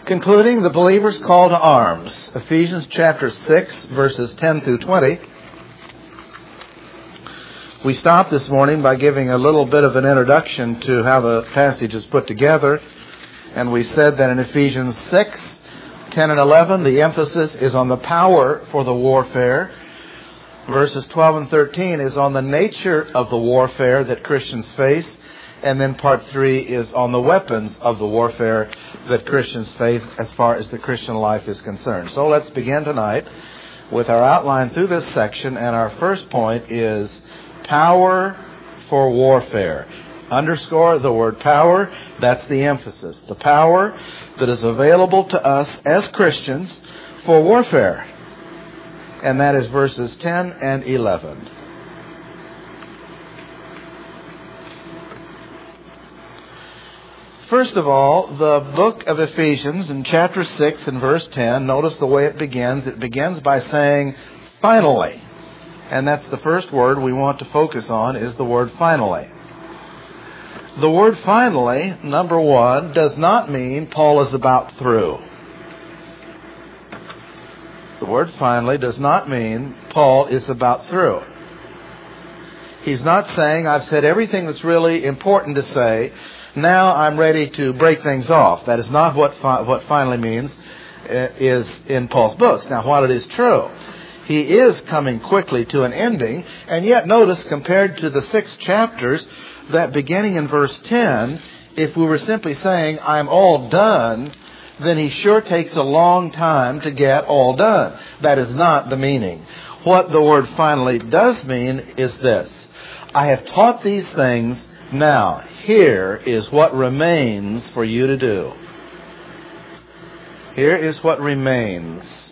Concluding the believer's call to arms, Ephesians chapter 6, verses 10 through 20. We stopped this morning by giving a little bit of an introduction to how the passage is put together. And we said that in Ephesians 6, 10 and 11, the emphasis is on the power for the warfare. Verses 12 and 13 is on the nature of the warfare that Christians face. And then part 3 is on the weapons of the warfare that Christians face as far as the Christian life is concerned. So let's begin tonight with our outline through this section. And our first point is power for warfare. Underscore the word power. That's the emphasis. The power that is available to us as Christians for warfare. And that is verses 10 and 11. First of all, the book of Ephesians in chapter 6 and verse 10, notice the way it begins. It begins by saying, finally. And that's the first word we want to focus on, is the word finally. The word finally, number one, does not mean Paul is about through. The word finally does not mean Paul is about through. He's not saying, I've said everything that's really important to say. Now I'm ready to break things off. That is not what finally means is in Paul's books. Now, while it is true, he is coming quickly to an ending. And yet, notice, compared to the 6 chapters, that beginning in verse 10, if we were simply saying, I'm all done, then he sure takes a long time to get all done. That is not the meaning. What the word finally does mean is this. I have taught these things. Now, here is what remains for you to do. Here is what remains.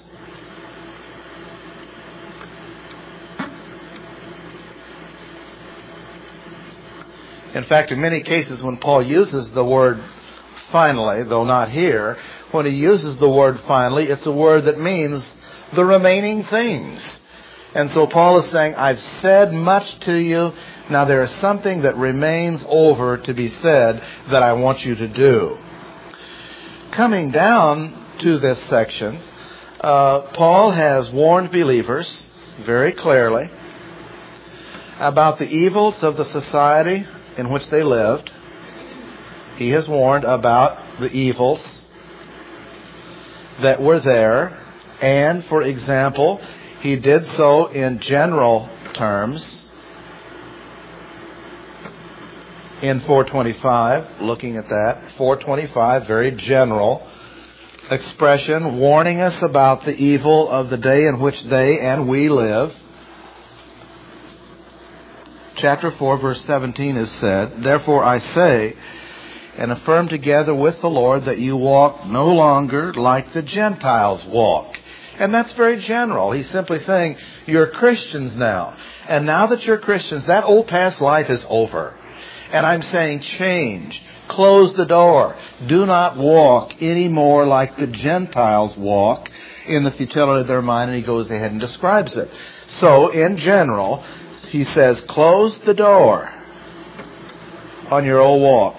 In fact, in many cases when Paul uses the word finally, though not here, when he uses the word finally, it's a word that means the remaining things. And so Paul is saying, I've said much to you. Now there is something that remains over to be said that I want you to do. Coming down to this section, Paul has warned believers very clearly about the evils of the society in which they lived. He has warned about the evils that were there. And, for example, he did so in general terms. In 425, looking at that, 425, very general expression, warning us about the evil of the day in which they and we live. Chapter 4, verse 17 is said, therefore I say, and affirm together with the Lord that you walk no longer like the Gentiles walk. And that's very general. He's simply saying, you're Christians now. And now that you're Christians, that old past life is over. And I'm saying change. Close the door. Do not walk anymore like the Gentiles walk in the futility of their mind. And he goes ahead and describes it. So, in general, he says, close the door on your old walk.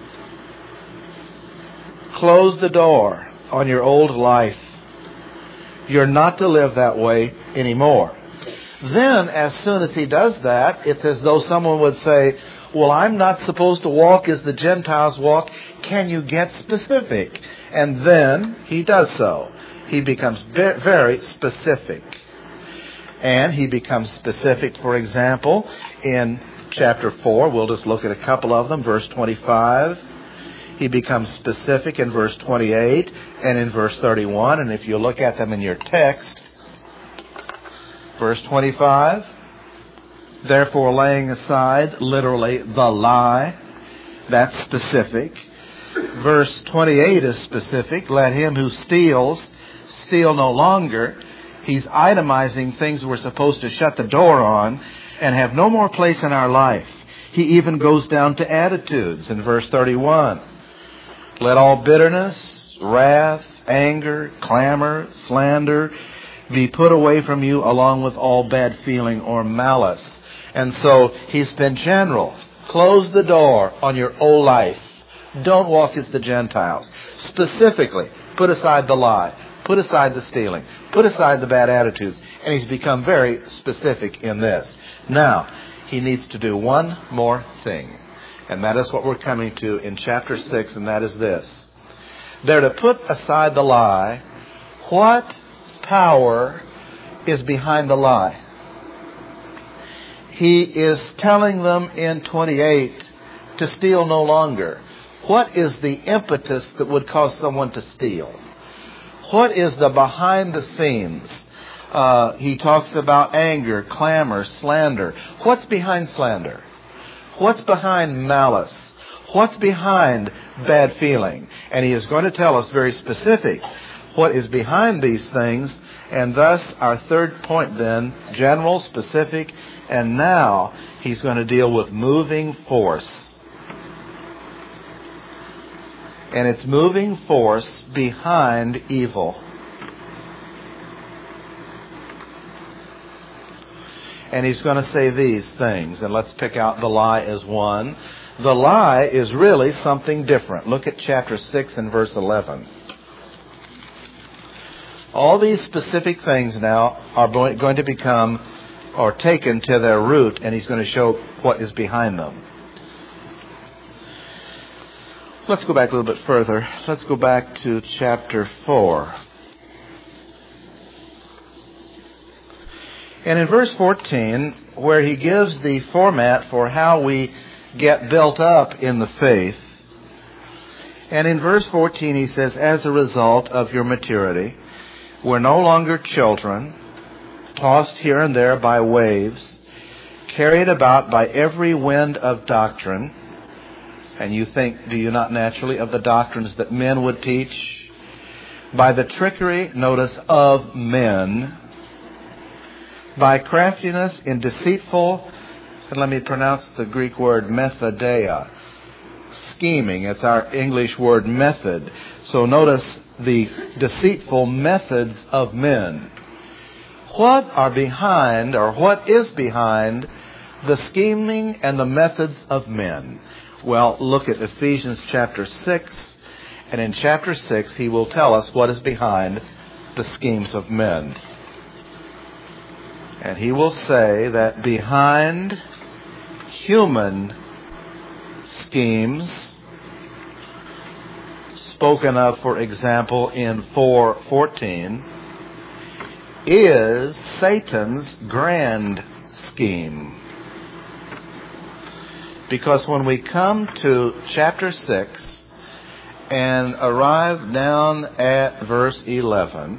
Close the door on your old life. You're not to live that way anymore. Then, as soon as he does that, it's as though someone would say, well, I'm not supposed to walk as the Gentiles walk. Can you get specific? And then he does so. He becomes very specific. And he becomes specific, for example, in chapter 4. We'll just look at a couple of them. Verse 25. He becomes specific in verse 28 and in verse 31. And if you look at them in your text, verse 25, therefore laying aside, literally, the lie, that's specific. Verse 28 is specific. Let him who steals, steal no longer. He's itemizing things we're supposed to shut the door on and have no more place in our life. He even goes down to attitudes in verse 31. Let all bitterness, wrath, anger, clamor, slander be put away from you along with all bad feeling or malice. And so he's been general. Close the door on your old life. Don't walk as the Gentiles. Specifically, put aside the lie. Put aside the stealing. Put aside the bad attitudes. And he's become very specific in this. Now, he needs to do one more thing. And that is what we're coming to in chapter 6, and that is this. They're to put aside the lie. What power is behind the lie? He is telling them in 28 to steal no longer. What is the impetus that would cause someone to steal? What is the behind the scenes? He talks about anger, clamor, slander. What's behind slander? What's behind malice? What's behind bad feeling? And he is going to tell us very specific what is behind these things. And thus our third point then, general, specific, and now he's going to deal with moving force. And it's moving force behind evil. And he's going to say these things. And let's pick out the lie as one. The lie is really something different. Look at chapter 6 and verse 11. All these specific things now are going to become or taken to their root, and he's going to show what is behind them. Let's go back a little bit further. Let's go back to chapter 4. And in verse 14, where he gives the format for how we get built up in the faith, and in verse 14 he says, as a result of your maturity, we're no longer children, tossed here and there by waves, carried about by every wind of doctrine. And you think, do you not naturally, of the doctrines that men would teach? By the trickery, notice, of men, by craftiness in deceitful, and let me pronounce the Greek word methodeia, scheming. It's our English word method. So notice the deceitful methods of men. What are behind, or what is behind, the scheming and the methods of men? Well, look at Ephesians chapter 6, and in chapter 6 he will tell us what is behind the schemes of men. And he will say that behind human schemes, spoken of, for example, in 4:14, is Satan's grand scheme. Because when we come to chapter 6 and arrive down at verse 11,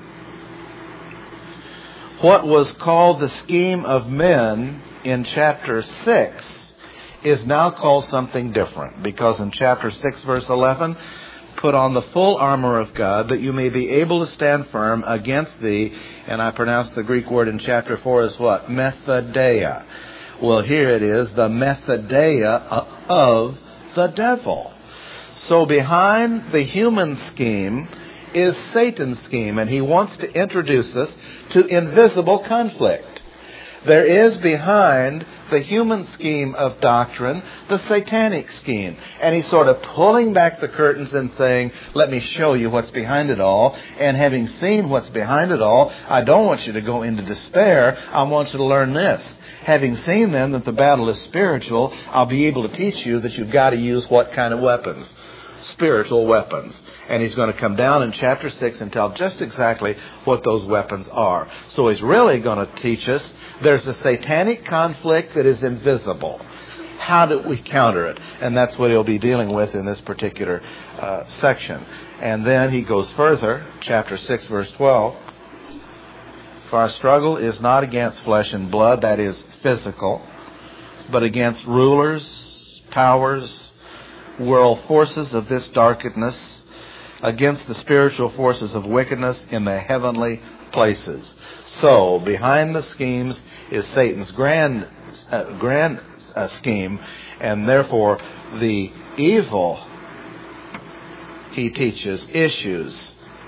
what was called the scheme of men in chapter 6 is now called something different. Because in chapter 6, verse 11, put on the full armor of God that you may be able to stand firm against and I pronounce the Greek word in chapter 4 as what? Methodeia. Well, here it is, the methodeia of the devil. So behind the human scheme is Satan's scheme, and he wants to introduce us to invisible conflict. There is behind the human scheme of doctrine the satanic scheme. And he's sort of pulling back the curtains and saying, let me show you what's behind it all. And having seen what's behind it all, I don't want you to go into despair. I want you to learn this. Having seen then that the battle is spiritual, I'll be able to teach you that you've got to use what kind of weapons? Spiritual weapons. And he's going to come down in chapter 6 and tell just exactly what those weapons are. So he's really going to teach us there's a satanic conflict that is invisible. How do we counter it? And that's what he'll be dealing with in this particular section. And then he goes further, chapter 6, verse 12. For our struggle is not against flesh and blood, that is physical, but against rulers, powers, world forces of this darkness, against the spiritual forces of wickedness in the heavenly places. So, behind the schemes is Satan's grand scheme, and therefore the evil he teaches issues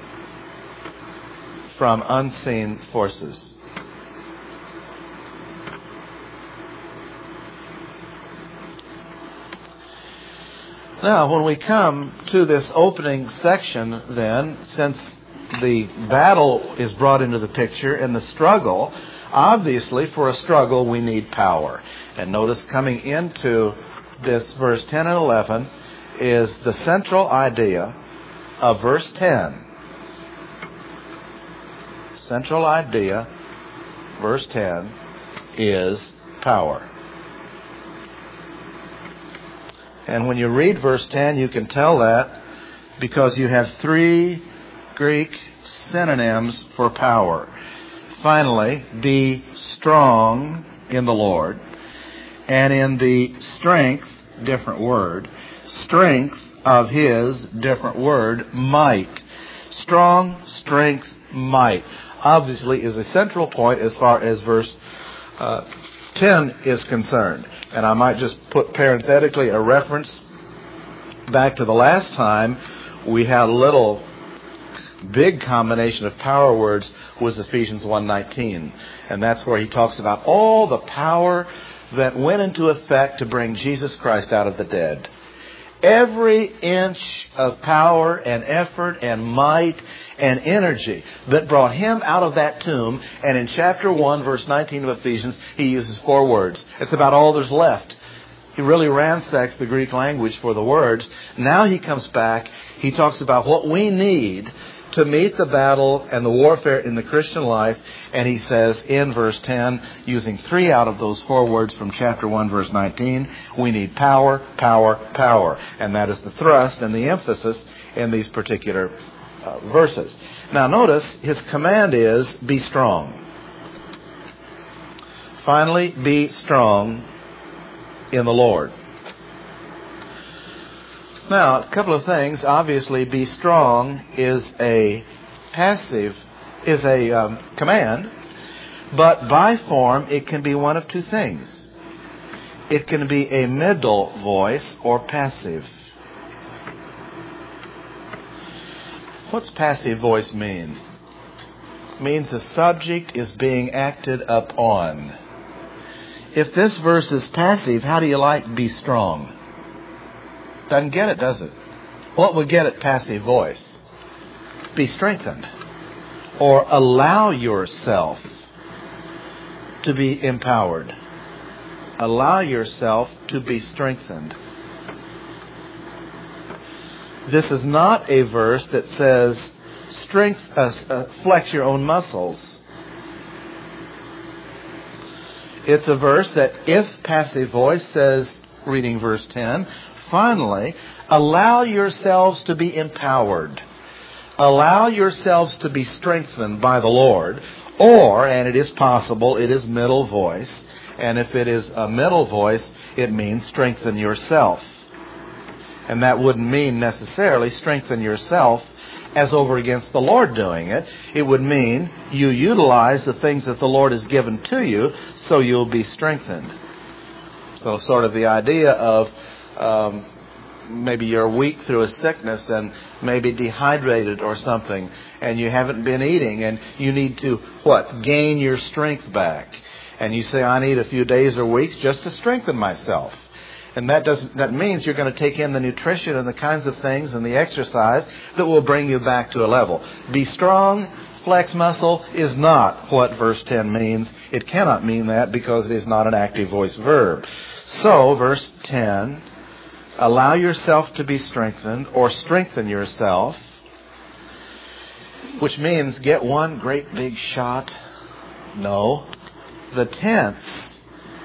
from unseen forces. Now, when we come to this opening section, then, since the battle is brought into the picture and the struggle, obviously, for a struggle, we need power. And notice coming into this verse 10 and 11 is the central idea of verse 10. Central idea, verse 10, is power. And when you read verse 10, you can tell that because you have three Greek synonyms for power. Finally, be strong in the Lord. And in the strength, different word, strength of His, different word, might. Strong, strength, might. Obviously is a central point as far as verse 10 is concerned. And I might just put parenthetically a reference back to the last time we had a little big combination of power words was Ephesians 1:19. And that's where he talks about all the power that went into effect to bring Jesus Christ out of the dead. Every inch of power and effort and might and energy that brought Him out of that tomb. And in chapter 1, verse 19 of Ephesians, he uses 4 words. It's about all there's left. He really ransacks the Greek language for the words. Now he comes back. He talks about what we need to meet the battle and the warfare in the Christian life. And he says in verse 10, using 3 out of those 4 words from chapter 1, verse 19, we need power, power, power. And that is the thrust and the emphasis in these particular verses. Now notice his command is be strong. Finally, be strong in the Lord. Now, a couple of things. Obviously, be strong is a command, but by form, it can be one of 2 things. It can be a middle voice or passive. What's passive voice mean? It means the subject is being acted upon. If this verse is passive, how do you like be strong? Doesn't get it, does it? What would get it passive voice? Be strengthened. Or allow yourself to be empowered. Allow yourself to be strengthened. This is not a verse that says flex your own muscles. It's a verse that if passive voice says, reading verse 10, finally, allow yourselves to be empowered. Allow yourselves to be strengthened by the Lord. Or, and it is possible, it is middle voice. And if it is a middle voice, it means strengthen yourself. And that wouldn't mean necessarily strengthen yourself as over against the Lord doing it. It would mean you utilize the things that the Lord has given to you so you'll be strengthened. So sort of the idea of maybe you're weak through a sickness and maybe dehydrated or something and you haven't been eating and you need to, gain your strength back. And you say, I need a few days or weeks just to strengthen myself. And that means you're going to take in the nutrition and the kinds of things and the exercise that will bring you back to a level. Be strong, flex muscle is not what verse 10 means. It cannot mean that because it is not an active voice verb. So, verse 10, allow yourself to be strengthened or strengthen yourself, which means get one great big shot. No. The tense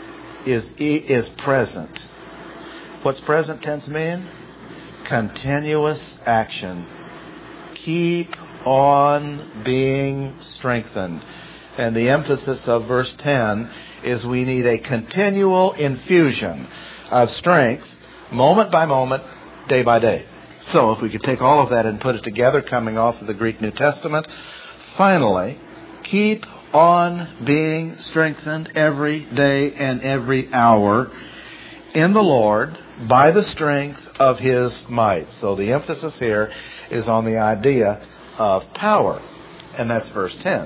is present. What's present tense mean? Continuous action. Keep on being strengthened. And the emphasis of verse 10 is we need a continual infusion of strength, moment by moment, day by day. So if we could take all of that and put it together, coming off of the Greek New Testament, finally, keep on being strengthened every day and every hour in the Lord by the strength of His might. So the emphasis here is on the idea of power. And that's verse 10.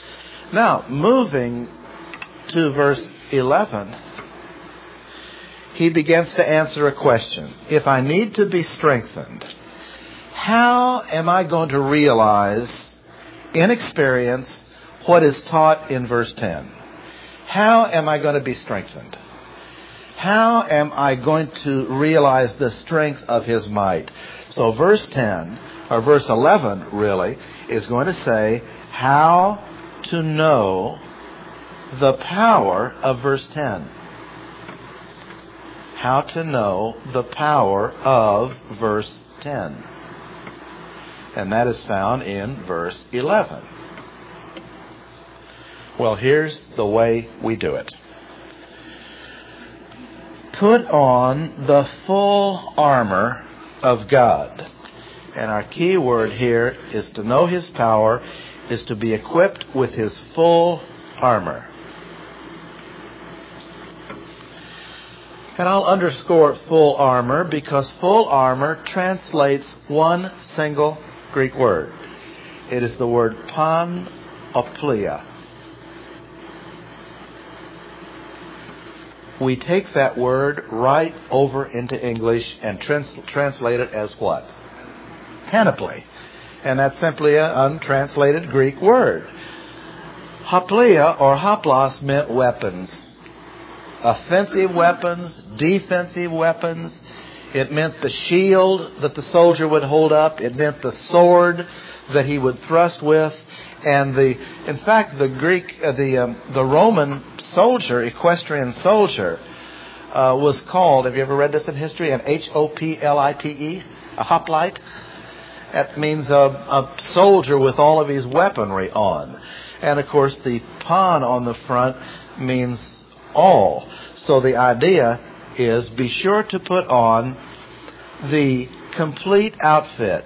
Now, moving to verse 11, he begins to answer a question. If I need to be strengthened, how am I going to realize in experience what is taught in verse 10? How am I going to be strengthened? How am I going to realize the strength of his might? So verse 10, or verse 11 really, is going to say how to know the power of verse 10. How to know the power of verse 10. And that is found in verse 11. Well, here's the way we do it. Put on the full armor of God. And our key word here is to know his power, is to be equipped with his full armor. And I'll underscore full armor because full armor translates one single Greek word. It is the word panoplia. We take that word right over into English and translate it as what? Panoply. And that's simply an untranslated Greek word. Hoplia or hoplos meant weapons. Offensive weapons, defensive weapons. It meant the shield that the soldier would hold up. It meant the sword that he would thrust with. And in fact, the Greek, the Roman soldier, equestrian soldier, was called, have you ever read this in history? An hoplite, a hoplite. That means a soldier with all of his weaponry on. And of course, the pan on the front means all. So the idea is be sure to put on the complete outfit.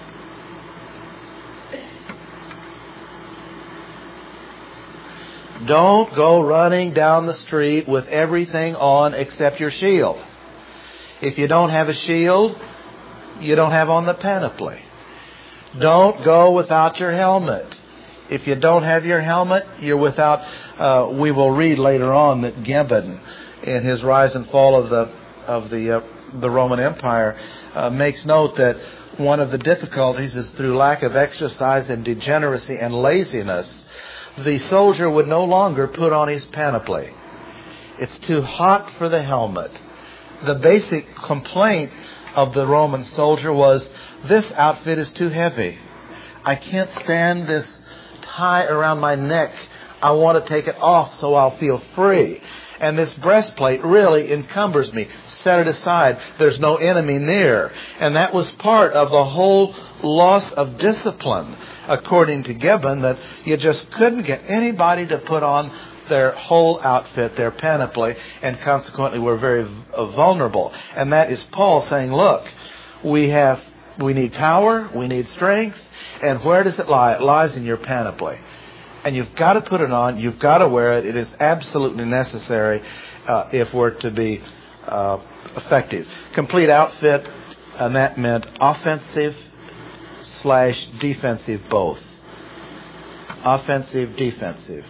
Don't go running down the street with everything on except your shield. If you don't have a shield, you don't have on the panoply. Don't go without your helmet. If you don't have your helmet, you're without. We will read later on that Gibbon, in his Rise and Fall of the Roman Empire, makes note that one of the difficulties is through lack of exercise and degeneracy and laziness. The soldier would no longer put on his panoply. It's too hot for the helmet. The basic complaint of the Roman soldier was, this outfit is too heavy. I can't stand this tie around my neck. I want to take it off so I'll feel free. And this breastplate really encumbers me. Set it aside. There's no enemy near. And that was part of the whole loss of discipline, according to Gibbon, that you just couldn't get anybody to put on their whole outfit, their panoply, and consequently were very vulnerable. And that is Paul saying, look, we need power, we need strength, and where does it lie? It lies in your panoply. And you've got to put it on, you've got to wear it. It is absolutely necessary if we're to be effective. Complete outfit, and that meant offensive / defensive both. Offensive, defensive.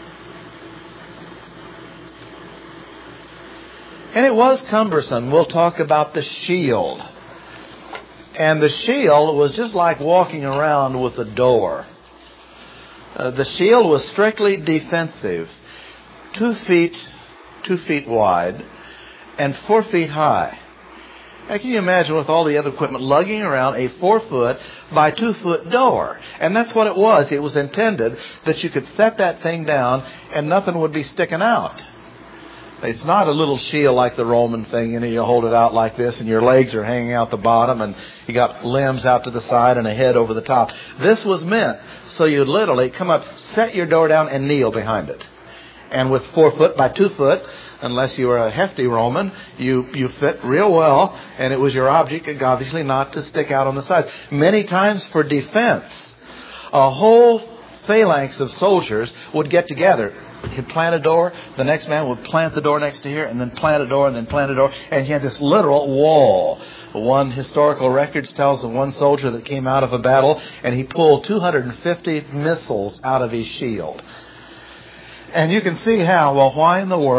And it was cumbersome. We'll talk about the shield. And the shield was just like walking around with a door. The shield was strictly defensive, 2 feet wide, and 4 feet high. Now, can you imagine with all the other equipment lugging around a 4-foot by 2-foot door? And that's what it was. It was intended that you could set that thing down and nothing would be sticking out. It's not a little shield like the Roman thing, you hold it out like this and your legs are hanging out the bottom and you got limbs out to the side and a head over the top. This was meant so you'd literally come up, set your door down and kneel behind it. And with 4 foot by 2 foot, unless you were a hefty Roman, you fit real well, and it was your object, obviously, not to stick out on the sides. Many times for defense, a whole phalanx of soldiers would get together. He'd plant a door, the next man would plant the door next to here, and then plant a door, and then plant a door, and you had this literal wall. One historical record tells of one soldier that came out of a battle, and he pulled 250 missiles out of his shield. And you can see how, well, why in the world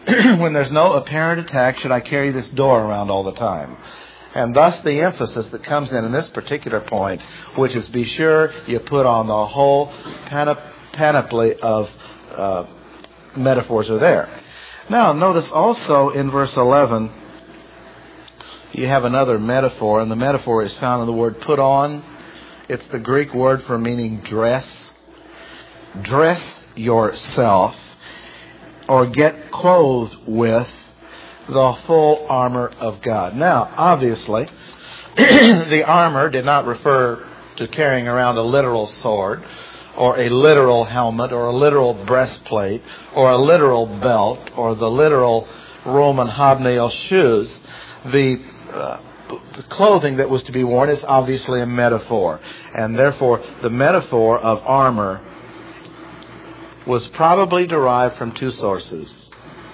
when there's no apparent attack, should I carry this door around all the time? And thus the emphasis that comes in this particular point, which is be sure you put on the whole panoply of metaphors are there. Now, notice also in verse 11, you have another metaphor, and the metaphor is found in the word put on. It's the Greek word for meaning dress. Dress yourself, or get clothed with the full armor of God. Now, obviously, the armor did not refer to carrying around a literal sword, or a literal helmet, or a literal breastplate, or a literal belt, or the literal Roman hobnail shoes. The clothing that was to be worn is obviously a metaphor. And therefore, the metaphor of armor was probably derived from two sources.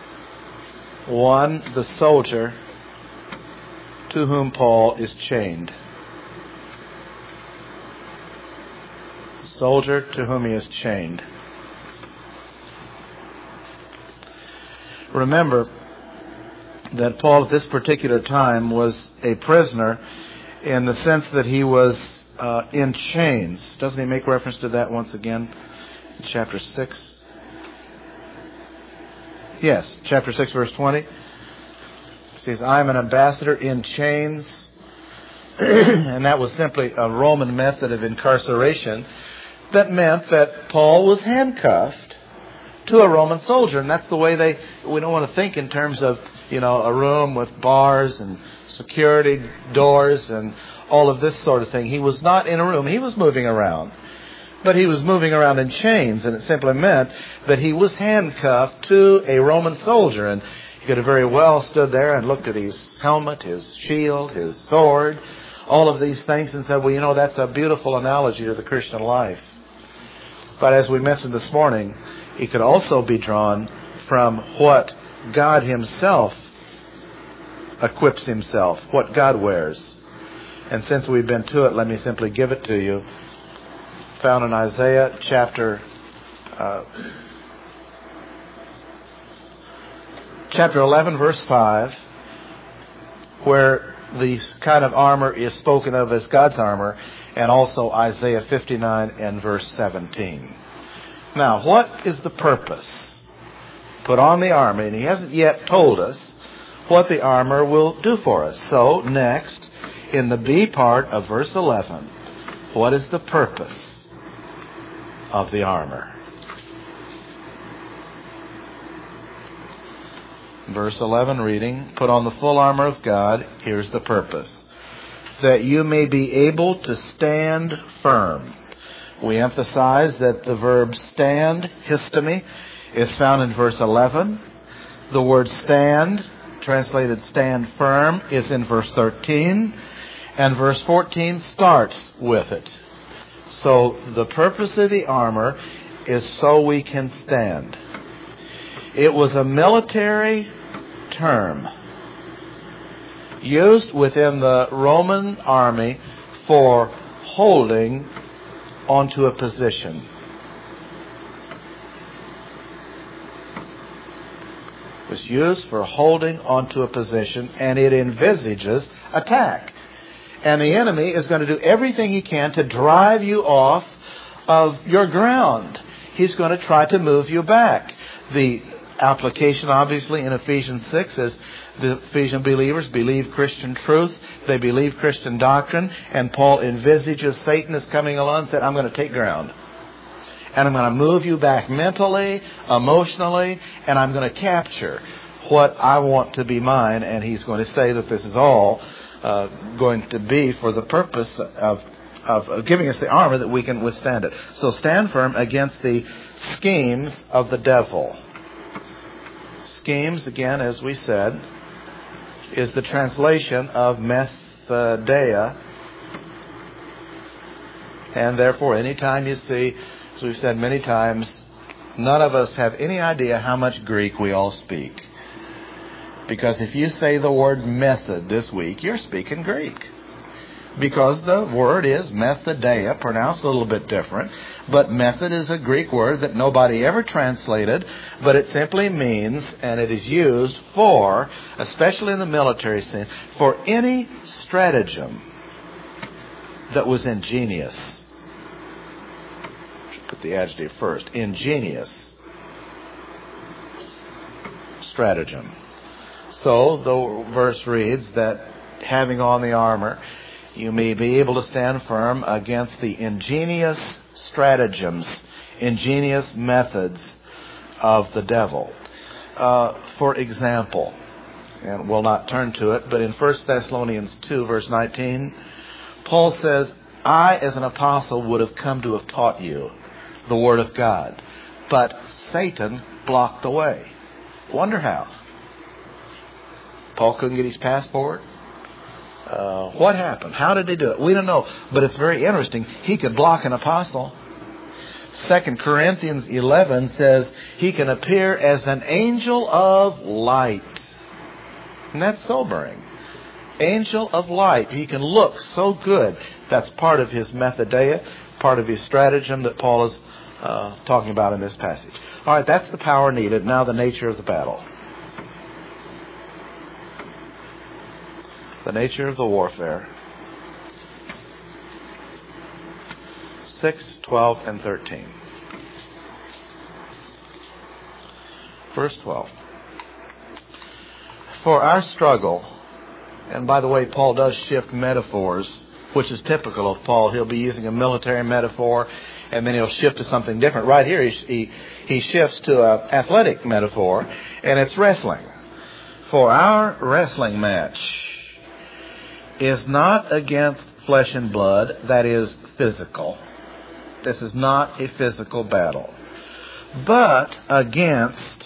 One, the soldier to whom Paul is chained. Soldier to whom he is chained. Remember that Paul at this particular time was a prisoner in the sense that he was in chains. Doesn't he make reference to that once again in chapter 6? Yes, chapter 6, verse 20. He says, I am an ambassador in chains. And that was simply a Roman method of incarceration that meant that Paul was handcuffed to a Roman soldier. And that's the way we don't want to think in terms of, a room with bars and security doors and all of this sort of thing. He was not in a room. He was moving around. But he was moving around in chains, and it simply meant that he was handcuffed to a Roman soldier. And he could have very well stood there and looked at his helmet, his shield, his sword, all of these things, and said, well, that's a beautiful analogy to the Christian life. But as we mentioned this morning, he could also be drawn from what God himself equips himself, what God wears. And since we've been to it, let me simply give it to you. Found in Isaiah chapter 11, verse 5, where the kind of armor is spoken of as God's armor, and also Isaiah 59 and verse 17. Now, what is the purpose? Put on the armor, and he hasn't yet told us what the armor will do for us. So, next, in the B part of verse 11, what is the purpose of the armor? Verse 11 reading, put on the full armor of God. Here's the purpose. That you may be able to stand firm. We emphasize that the verb stand, histemi, is found in verse 11. The word stand, translated stand firm, is in verse 13. And verse 14 starts with it. So the purpose of the armor is so we can stand. It was a military term used within the Roman army for holding onto a position. It was used for holding onto a position, and it envisages attack. And the enemy is going to do everything he can to drive you off of your ground. He's going to try to move you back. The application, obviously, in Ephesians 6 is the Ephesian believers believe Christian truth. They believe Christian doctrine. And Paul envisages Satan is coming along and said, I'm going to take ground. And I'm going to move you back mentally, emotionally, and I'm going to capture what I want to be mine. And he's going to say that this is all going to be for the purpose of giving us the armor that we can withstand it. So stand firm against the schemes of the devil. Schemes, again, as we said, is the translation of methodeia. And therefore, anytime you see, as we've said many times, none of us have any idea how much Greek we all speak. Because if you say the word method this week, you're speaking Greek. because the word is methodeia, pronounced a little bit different. But method is a Greek word that nobody ever translated, but it simply means, and it is used for, especially in the military scene, for any stratagem that was ingenious. Put the adjective first. Ingenious stratagem. So the verse reads that having on the armor, you may be able to stand firm against the ingenious stratagems, ingenious methods of the devil. For example, and we'll not turn to it, but in 1 Thessalonians 2, verse 19, Paul says, I, as an apostle, would have come to have taught you the Word of God, but Satan blocked the way. Wonder how. Paul couldn't get his passport. What happened? How did he do it? We don't know. But it's very interesting. He could block an apostle. 2 Corinthians 11 says he can appear as an angel of light. And that's sobering. Angel of light. He can look so good. That's part of his methodeia, part of his stratagem that Paul is talking about in this passage. All right, that's the power needed. Now the nature of the battle. The nature of the warfare. 6, 12, and 13. Verse 12. For our struggle, and by the way, Paul does shift metaphors, which is typical of Paul. He'll be using a military metaphor, and then he'll shift to something different. Right here, he shifts to an athletic metaphor, and it's wrestling. For our wrestling match is not against flesh and blood, that is physical. This is not a physical battle. But against,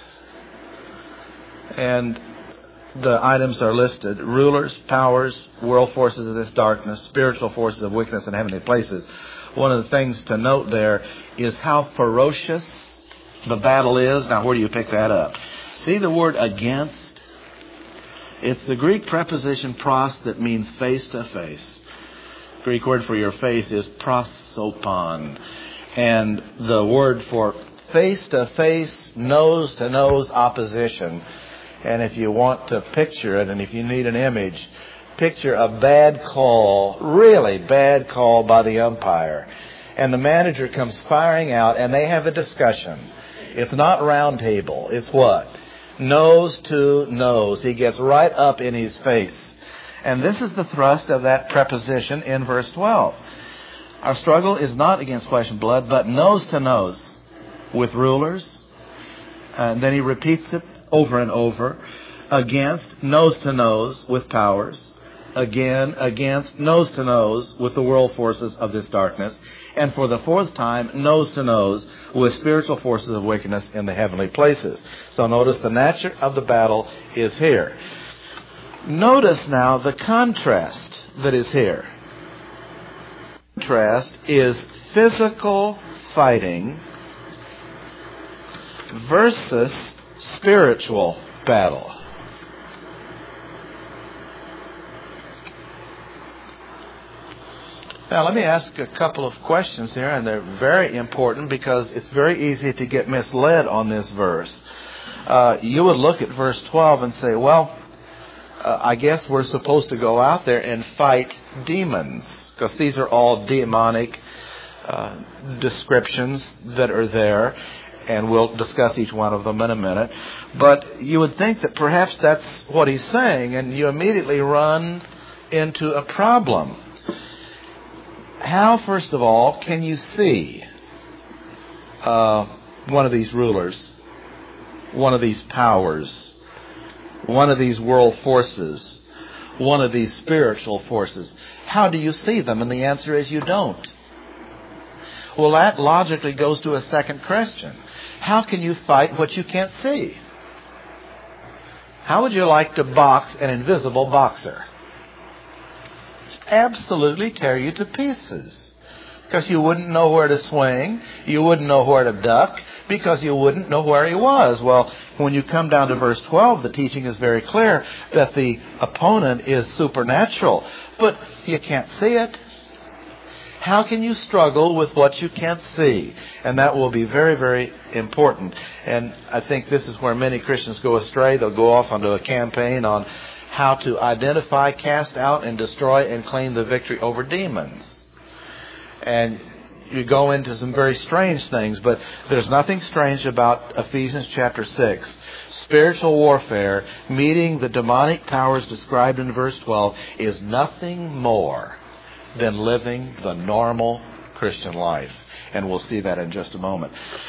and the items are listed, rulers, powers, world forces of this darkness, spiritual forces of wickedness in heavenly places. One of the things to note there is how ferocious the battle is. Now, where do you pick that up? See the word against? It's the Greek preposition pros that means face to face. Greek word for your face is prosopon. And the word for face to face, nose to nose opposition. And if you want to picture it, and if you need an image, picture a bad call, really bad call by the umpire. And the manager comes firing out, and they have a discussion. It's not round table. It's what? Nose to nose. He gets right up in his face. And this is the thrust of that preposition in verse 12. Our struggle is not against flesh and blood, but nose to nose with rulers. And then he repeats it over and over. Against, nose to nose with powers. Again, against, nose to nose with the world forces of this darkness. And for the fourth time, nose to nose with spiritual forces of wickedness in the heavenly places. So notice the nature of the battle is here. Notice now the contrast that is here. Contrast is physical fighting versus spiritual battle. Now, let me ask a couple of questions here, and they're very important because it's very easy to get misled on this verse. You would look at verse 12 and say, well, I guess we're supposed to go out there and fight demons, because these are all demonic descriptions that are there, and we'll discuss each one of them in a minute. But you would think that perhaps that's what he's saying, and you immediately run into a problem. How, first of all, can you see one of these rulers, one of these powers, one of these world forces, one of these spiritual forces? How do you see them? And the answer is you don't. Well, that logically goes to a second question. How can you fight what you can't see? How would you like to box an invisible boxer? Absolutely tear you to pieces, because you wouldn't know where to swing, you wouldn't know where to duck, because you wouldn't know where he was. Well, when you come down to verse 12, the teaching is very clear that the opponent is supernatural. But you can't see it. How can you struggle with what you can't see? And that will be very, very important. And I think this is where many Christians go astray. They'll go off onto a campaign on how to identify, cast out, and destroy and claim the victory over demons. And you go into some very strange things, but there's nothing strange about Ephesians chapter 6. Spiritual warfare, meeting the demonic powers described in verse 12, is nothing more than living the normal Christian life. And we'll see that in just a moment.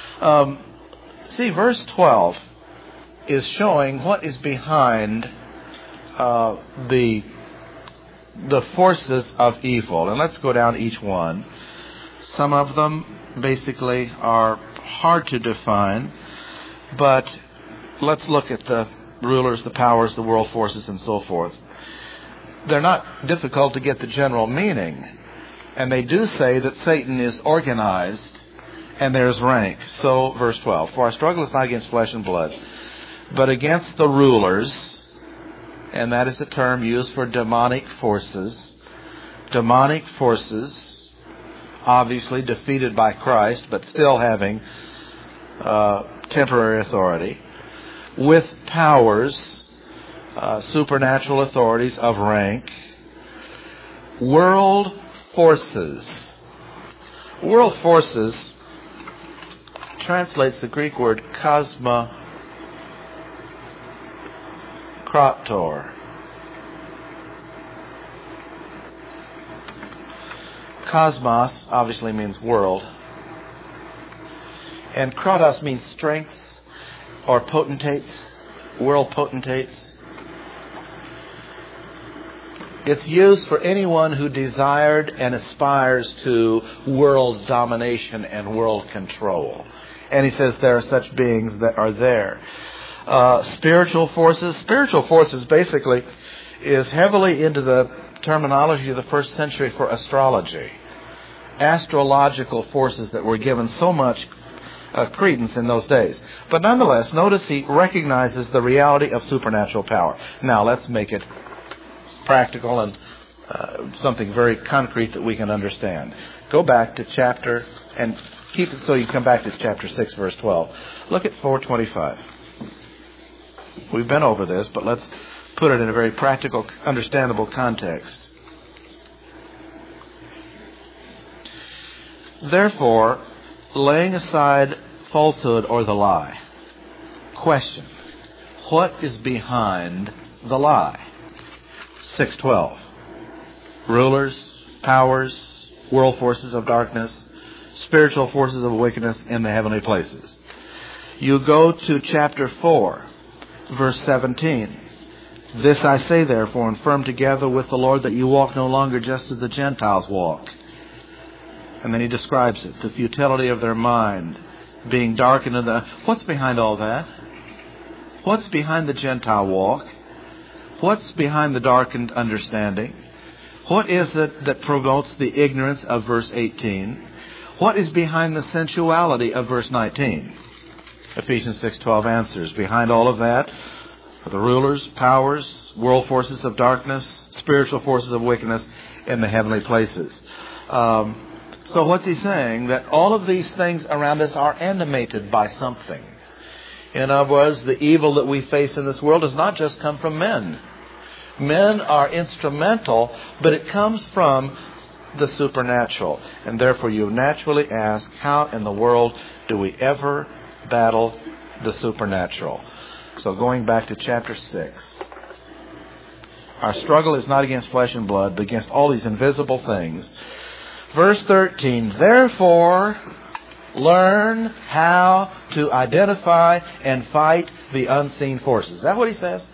Verse 12 is showing what is behind the forces of evil. And let's go down each one. Some of them basically are hard to define, but let's look at the rulers, the powers, the world forces, and so forth. They're not difficult to get the general meaning. And they do say that Satan is organized and there's rank. So, verse 12, for our struggle is not against flesh and blood, but against the rulers, and that is a term used for demonic forces. Demonic forces, obviously defeated by Christ, but still having temporary authority, with powers, supernatural authorities of rank. World forces. World forces translates the Greek word cosmokrator. Cosmos obviously means world, and kratos means strengths or potentates, world potentates. It's used for anyone who desired and aspires to world domination and world control. And he says there are such beings that are there. Spiritual forces. Spiritual forces basically is heavily into the terminology of the first century for astrology. Astrological forces that were given so much credence in those days. But nonetheless, notice he recognizes the reality of supernatural power. Now let's make it practical and something very concrete that we can understand. Go back to chapter, and keep it so you come back to chapter 6, verse 12. Look at 4:25. We've been over this, but let's put it in a very practical, understandable context. Therefore, laying aside falsehood or the lie. Question: what is behind the lie? 6:12. Rulers, powers, world forces of darkness, spiritual forces of wickedness in the heavenly places. You go to chapter 4, verse 17. This I say therefore, and firm together with the Lord, that you walk no longer just as the Gentiles walk. And then he describes it, the futility of their mind, being darkened in the... What's behind all that? What's behind the Gentile walk? What's behind the darkened understanding? What is it that promotes the ignorance of verse 18? What is behind the sensuality of verse 19? Ephesians 6:12 answers. Behind all of that are the rulers, powers, world forces of darkness, spiritual forces of wickedness in the heavenly places. So what's he saying? That all of these things around us are animated by something. In other words, the evil that we face in this world does not just come from men. Men are instrumental, but it comes from the supernatural. And therefore you naturally ask, how in the world do we ever battle the supernatural? So going back to chapter 6. Our struggle is not against flesh and blood, but against all these invisible things. Verse 13, therefore, learn how to identify and fight the unseen forces. Is that what he says?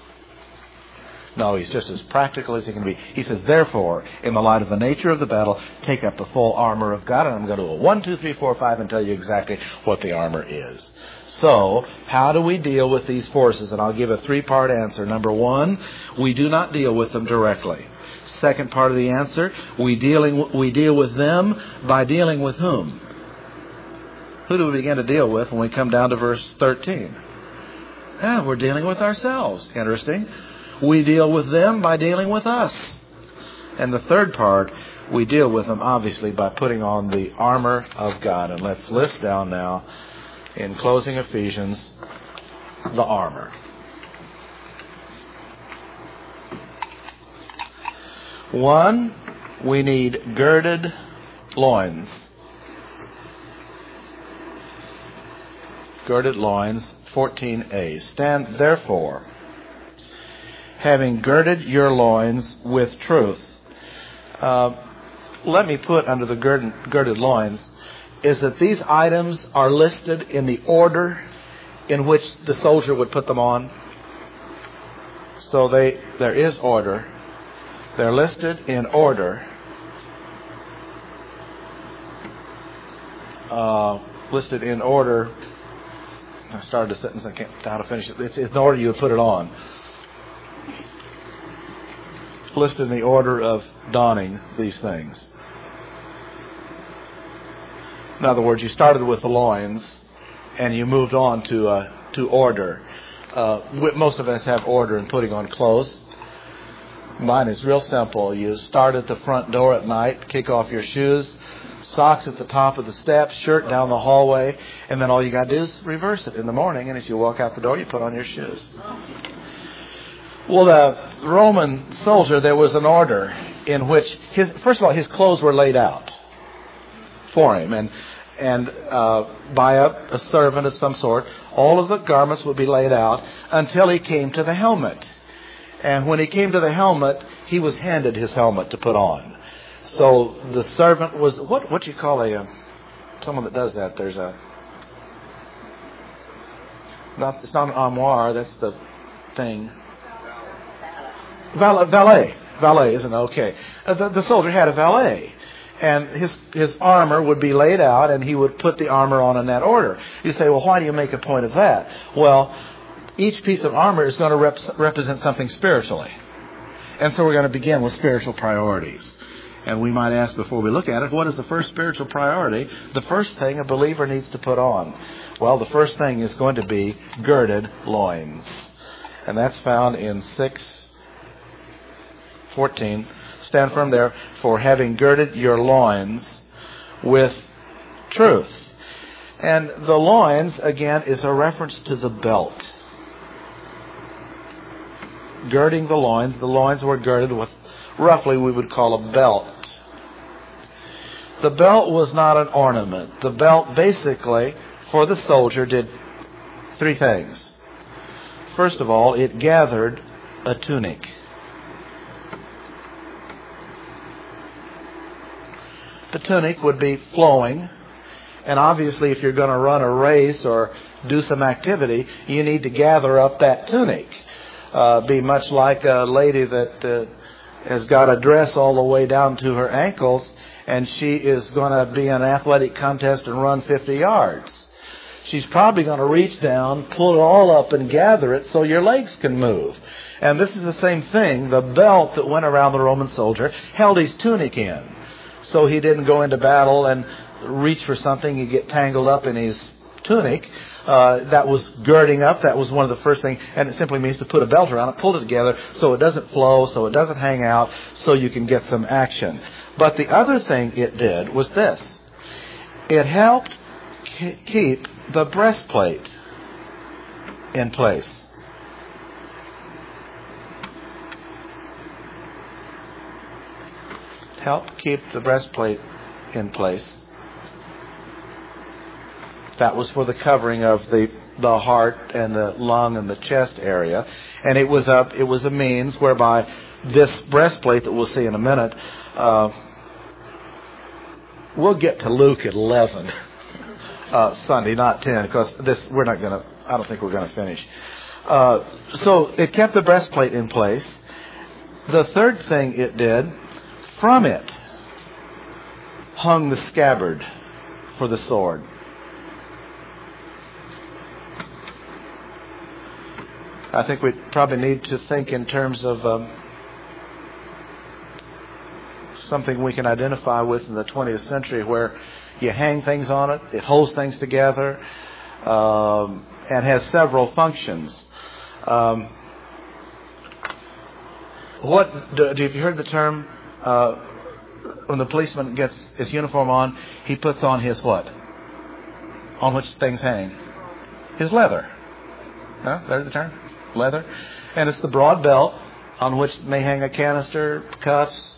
No, he's just as practical as he can be. He says, therefore, in the light of the nature of the battle, take up the full armor of God. And I'm going to go 1, 2, 3, 4, 5 and tell you exactly what the armor is. So, how do we deal with these forces? And I'll give a 3-part answer. Number 1, we do not deal with them directly. Second part of the answer, we deal with them by dealing with whom? who do we begin to deal with when we come down to verse 13? We're dealing with ourselves. Interesting. We deal with them by dealing with us. And the third part, we deal with them obviously by putting on the armor of God. And let's list down now, in closing Ephesians, the armor. One, we need girded loins. Girded loins, 14a. Stand therefore, having girded your loins with truth. Let me put under the girded loins is that these items are listed in the order in which the soldier would put them on. So there is order. They're listed in order. Listed in order. I started a sentence. I can't know how to finish it. It's in order you would put it on. Listed in the order of donning these things. In other words, you started with the loins, and you moved on to order. Most of us have order in putting on clothes. Mine is real simple. You start at the front door at night, kick off your shoes, socks at the top of the steps, shirt down the hallway, and then all you got to do is reverse it in the morning, and as you walk out the door, you put on your shoes. Well, the Roman soldier, there was an order in which, first of all, his clothes were laid out for him, and by a servant of some sort. All of the garments would be laid out until he came to the helmet. And when he came to the helmet, he was handed his helmet to put on. So the servant was, what do you call someone that does that? It's not an armoire, that's the thing. Valet, isn't it? Okay. The soldier had a valet. And his armor would be laid out, and he would put the armor on in that order. You say, well, why do you make a point of that? Well, each piece of armor is going to represent something spiritually. And so we're going to begin with spiritual priorities. And we might ask before we look at it, what is the first spiritual priority? The first thing a believer needs to put on. Well, the first thing is going to be girded loins. And that's found in 6:14. Stand firm there, for having girded your loins with truth. And the loins, again, is a reference to the belt. Girding the loins were girded with, roughly we would call a belt. The belt was not an ornament. The belt basically, for the soldier, did three things. First of all, it gathered a tunic. The tunic would be flowing, and obviously if you're going to run a race or do some activity, you need to gather up that tunic. Be much like a lady that has got a dress all the way down to her ankles, and she is going to be in an athletic contest and run 50 yards. She's probably going to reach down, pull it all up, and gather it so your legs can move. And this is the same thing. The belt that went around the Roman soldier held his tunic in. So he didn't go into battle and reach for something. He'd get tangled up in his tunic. That was girding up. That was one of the first things. And it simply means to put a belt around it, pull it together so it doesn't flow, so it doesn't hang out, so you can get some action. But the other thing it did was this. It helped keep the breastplate in place. Help keep the breastplate in place. That was for the covering of the heart and the lung and the chest area. And it was a means whereby this breastplate that we'll see in a minute, we'll get to Luke at 11 Sunday, not 10, because I don't think we're going to finish. So it kept the breastplate in place. The third thing it did, from it hung the scabbard for the sword. I think we probably need to think in terms of something we can identify with in the 20th century, where you hang things on it, it holds things together, and has several functions. Have you heard the term, when the policeman gets his uniform on, he puts on his what? On which things hang? His leather. No? There's the term? Leather. And it's the broad belt on which may hang a canister, cuffs,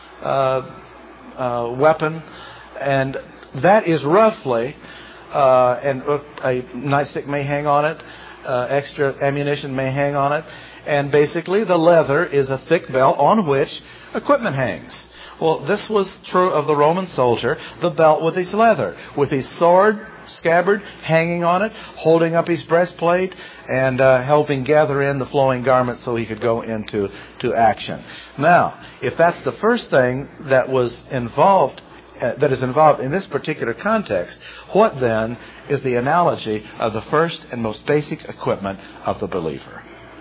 weapon. And that is roughly, and a nightstick may hang on it, extra ammunition may hang on it. And basically the leather is a thick belt on which equipment hangs. Well, this was true of the Roman soldier, the belt with his leather, with his sword, scabbard, hanging on it, holding up his breastplate, and helping gather in the flowing garments so he could go into action. Now, if that's the first thing that was involved, that is involved in this particular context, what then is the analogy of the first and most basic equipment of the believer?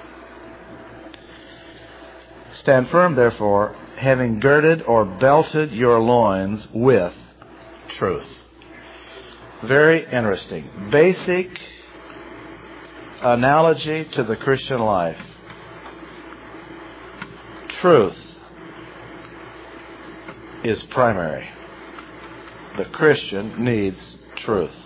Stand firm, therefore, having girded or belted your loins with truth. Very interesting. Basic analogy to the Christian life. Truth is primary. The Christian needs truth.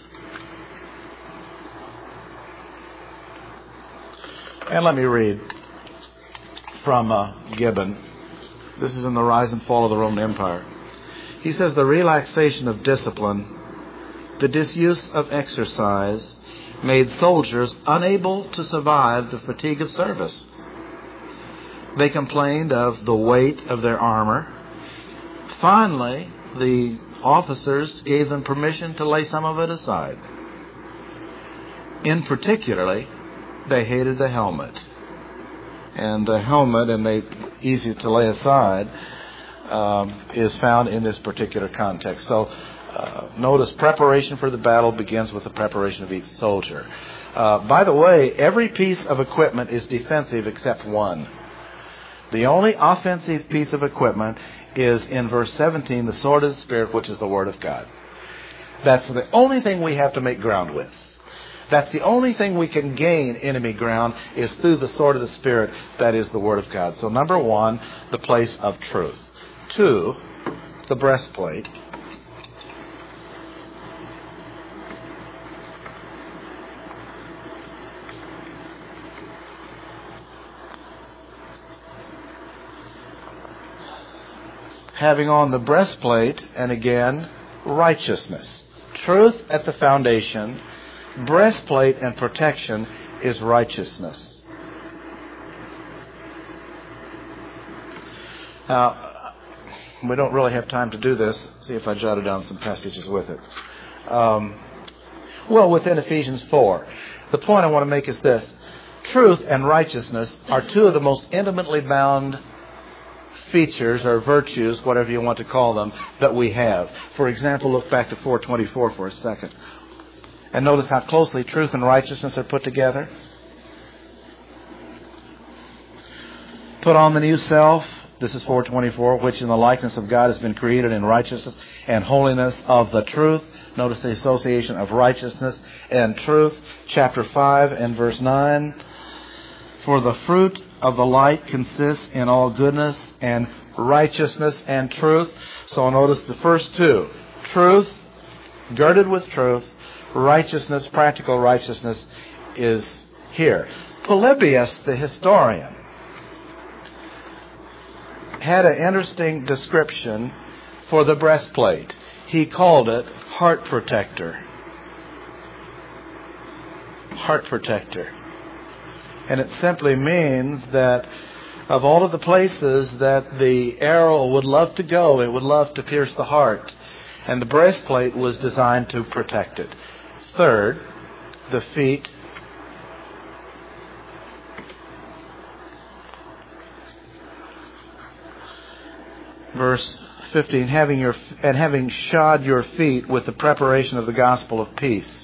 And let me read from Gibbon. This is in The Rise and Fall of the Roman Empire. He says, the relaxation of discipline, the disuse of exercise, made soldiers unable to survive the fatigue of service. They complained of the weight of their armor. Finally, the officers gave them permission to lay some of it aside. In particularly, they hated the helmet. And the helmet, and they easy to lay aside, is found in this particular context. So notice preparation for the battle begins with the preparation of each soldier. By the way, every piece of equipment is defensive except one. The only offensive piece of equipment is in verse 17, the sword of the Spirit, which is the Word of God. That's the only thing we have to make ground with. That's the only thing we can gain enemy ground is through the sword of the Spirit, that is the Word of God. So number one, the place of truth. Two, the breastplate. Having on the breastplate, and again, righteousness. Truth at the foundation. Breastplate and protection is righteousness. Now, we don't really have time to do this. See if I jotted down some passages with it. Within Ephesians 4. The point I want to make is this. Truth and righteousness are two of the most intimately bound features or virtues, whatever you want to call them, that we have. For example, look back to 4:24 for a second. And notice how closely truth and righteousness are put together. Put on the new self, this is 4:24, which in the likeness of God has been created in righteousness and holiness of the truth. Notice the association of righteousness and truth. Chapter 5 and verse 9. For the fruit of the light consists in all goodness and righteousness and truth. So notice the first two. Truth, girded with truth. Righteousness, practical righteousness, is here. Polybius, the historian, had an interesting description for the breastplate. He called it heart protector. Heart protector. And it simply means that of all of the places that the arrow would love to go, it would love to pierce the heart. And the breastplate was designed to protect it. Third, the feet. Verse 15, having shod your feet with the preparation of the gospel of peace.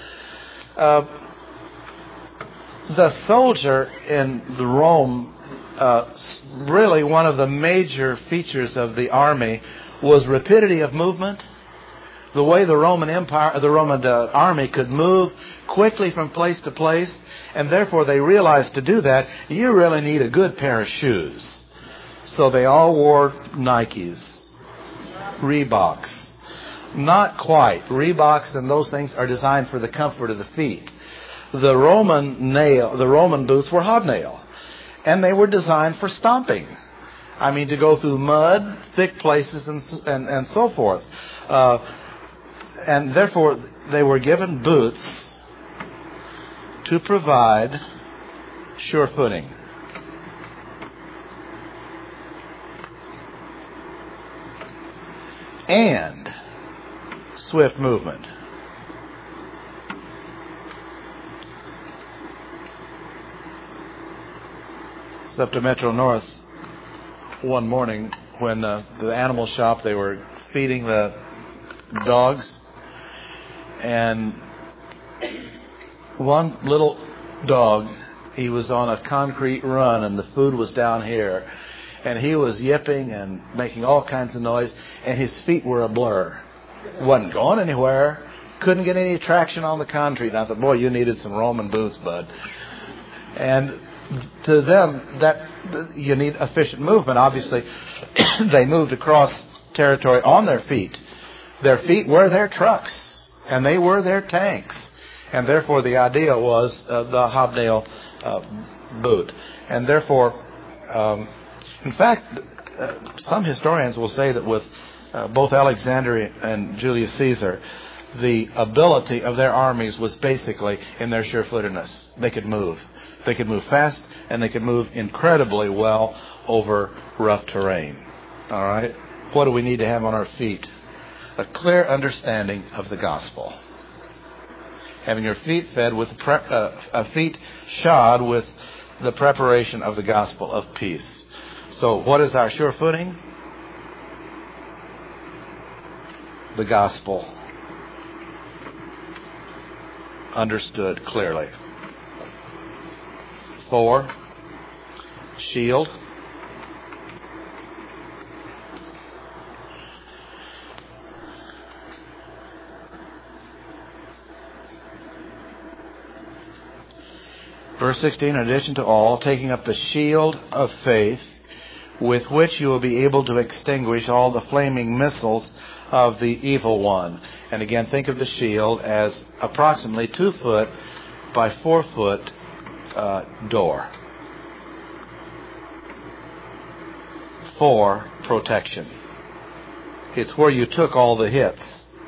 The soldier in the Rome really one of the major features of the army was rapidity of movement. The way the Roman army could move quickly from place to place, and therefore they realized to do that, you really need a good pair of shoes. So they all wore Nikes, Reeboks. Not quite. Reeboks and those things are designed for the comfort of the feet. The Roman boots were hobnail, and they were designed for stomping. I mean, to go through mud, thick places, and so forth. And therefore, they were given boots to provide sure footing. And swift movement. It's up to Metro North one morning when the animal shop, they were feeding the dogs. And one little dog, he was on a concrete run and the food was down here. And he was yipping and making all kinds of noise, and his feet were a blur. Wasn't going anywhere. Couldn't get any traction on the concrete. And I thought, boy, you needed some Roman boots, bud. And to them, that you need efficient movement. Obviously, they moved across territory on their feet. Their feet were their trucks, and they were their tanks. And therefore, the idea was the hobnail boot. And therefore, in fact, some historians will say that with both Alexander and Julius Caesar, the ability of their armies was basically in their sure-footedness. They could move. They could move fast, and they could move incredibly well over rough terrain. All right? What do we need to have on our feet? A clear understanding of the gospel. Having your feet fed with feet shod with the preparation of the gospel of peace. So, what is our sure footing? The gospel. Understood clearly. 4, shield. Verse 16, in addition to all, taking up the shield of faith, with which you will be able to extinguish all the flaming missiles of the evil one. And again, think of the shield as approximately 2 foot by 4 foot door for protection. It's where you took all the hits.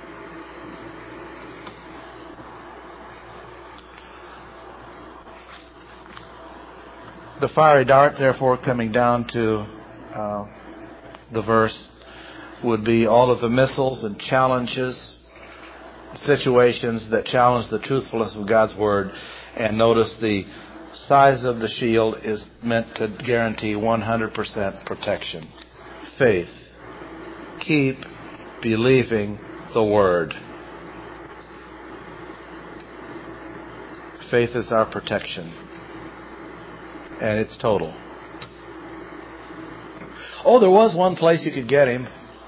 The fiery dart, therefore, coming down to the verse, would be all of the missiles and challenges, situations that challenge the truthfulness of God's Word. And notice the size of the shield is meant to guarantee 100% protection. Faith. Keep believing the Word. Faith is our protection. And it's total. Oh, there was one place you could get him.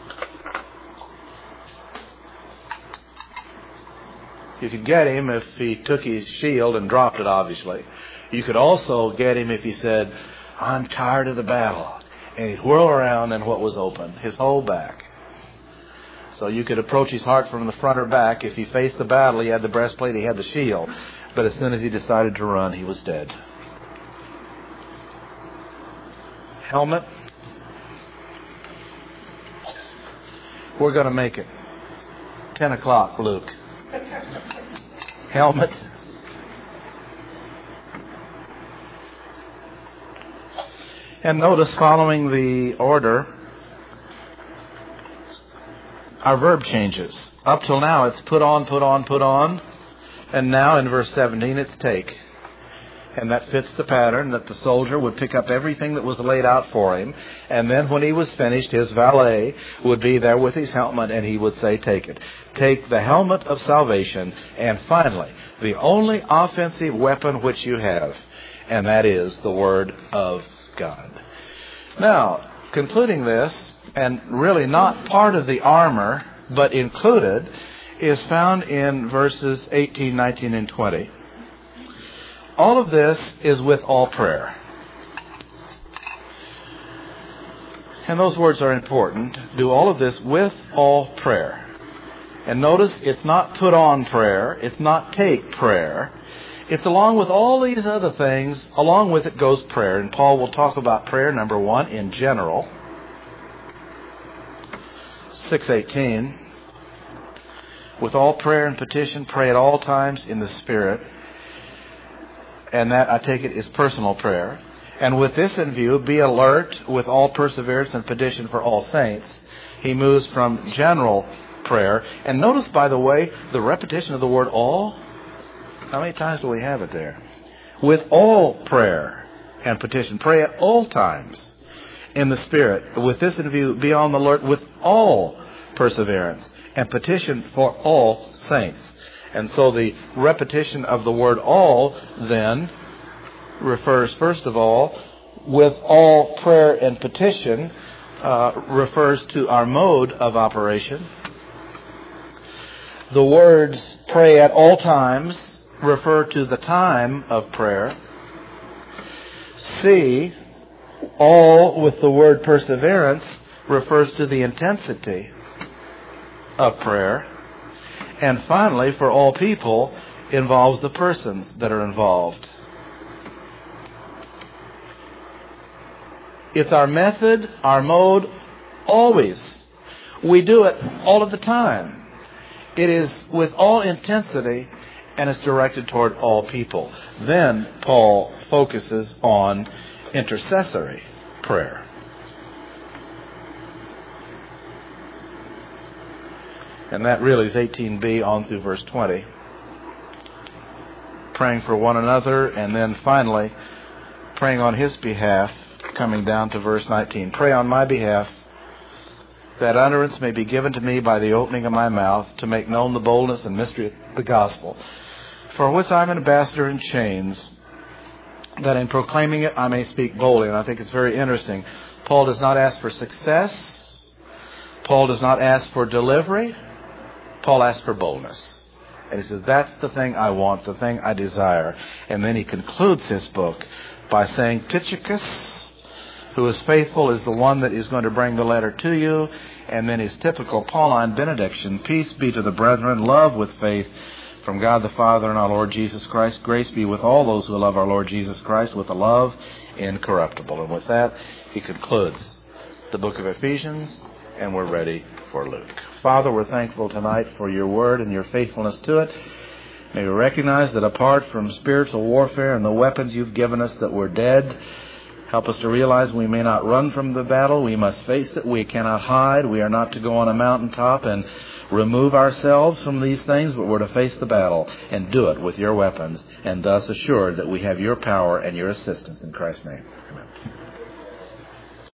You could get him if he took his shield and dropped it, obviously. You could also get him if he said, I'm tired of the battle. And he'd whirl around and what was open? His whole back. So you could approach his heart from the front or back. If he faced the battle, he had the breastplate, he had the shield. But as soon as he decided to run, he was dead. Helmet. We're going to make it 10 o'clock, Luke. Helmet. And notice, following the order, our verb changes. Up till now, it's put on, put on, put on. And now in verse 17, it's take. And that fits the pattern that the soldier would pick up everything that was laid out for him. And then when he was finished, his valet would be there with his helmet and he would say, take it. Take the helmet of salvation. And finally, the only offensive weapon which you have, and that is the word of God. Now, concluding this, and really not part of the armor, but included, is found in verses 18, 19, and 20. All of this is with all prayer. And those words are important. Do all of this with all prayer. And notice it's not put on prayer. It's not take prayer. It's along with all these other things, along with it goes prayer. And Paul will talk about prayer, number one, in general. 6:18. With all prayer and petition, pray at all times in the Spirit. And that, I take it, is personal prayer. And with this in view, be alert with all perseverance and petition for all saints. He moves from general prayer. And notice, by the way, the repetition of the word all. How many times do we have it there? With all prayer and petition. Pray at all times in the Spirit. With this in view, be on the alert with all perseverance and petition for all saints. And so the repetition of the word all then refers, first of all, with all prayer and petition, refers to our mode of operation. The words pray at all times refer to the time of prayer. C, all with the word perseverance refers to the intensity of prayer. And finally, for all people, involves the persons that are involved. It's our method, our mode, always. We do it all of the time. It is with all intensity, and it's directed toward all people. Then Paul focuses on intercessory prayer. And that really is 18b on through verse 20. Praying for one another, and then finally praying on his behalf, coming down to verse 19. Pray on my behalf, that utterance may be given to me by the opening of my mouth, to make known the boldness and mystery of the gospel, for which I am an ambassador in chains, that in proclaiming it I may speak boldly. And I think it's very interesting. Paul does not ask for success. Paul does not ask for delivery. Paul asks for boldness. And he says, that's the thing I want, the thing I desire. And then he concludes his book by saying, Tychicus, who is faithful, is the one that is going to bring the letter to you. And then his typical Pauline benediction, peace be to the brethren, love with faith, from God the Father and our Lord Jesus Christ. Grace be with all those who love our Lord Jesus Christ with a love incorruptible. And with that, he concludes the book of Ephesians, and we're ready for Luke. Father, we're thankful tonight for your word and your faithfulness to it. May we recognize that apart from spiritual warfare and the weapons you've given us, that we're dead. Help us to realize we may not run from the battle. We must face it. We cannot hide. We are not to go on a mountaintop and remove ourselves from these things, but we're to face the battle and do it with your weapons, and thus assured that we have your power and your assistance. In Christ's name, amen.